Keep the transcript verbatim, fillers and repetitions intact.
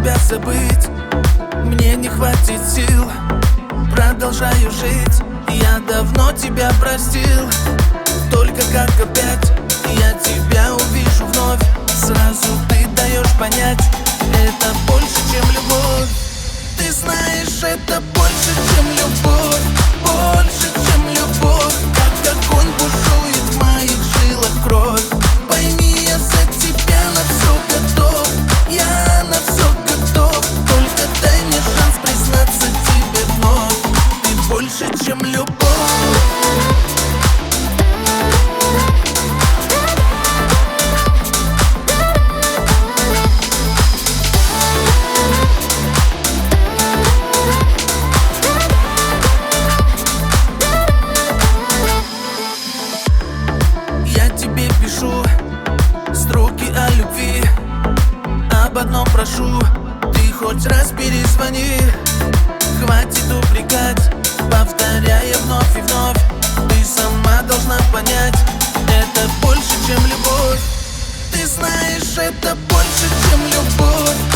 тебя забыть. Мне не хватит сил, продолжаю жить. Я давно тебя простил, только как опять я тебя увижу вновь. Сразу ты даешь понять, это больше, чем любовь. Ты знаешь, это больше, чем любовь. Больше, чем любовь. Как огонь бушует в моих жилах кровь. Пойми, я за тебя на все готов. Я на все готов. Только дай мне шанс признаться тебе вновь. Ты больше, чем любовь. Пишу строки о любви, об одном прошу: ты хоть раз перезвони. Хватит упрекать, повторяя вновь и вновь. Ты сама должна понять, это больше, чем любовь. Ты знаешь, это больше, чем любовь.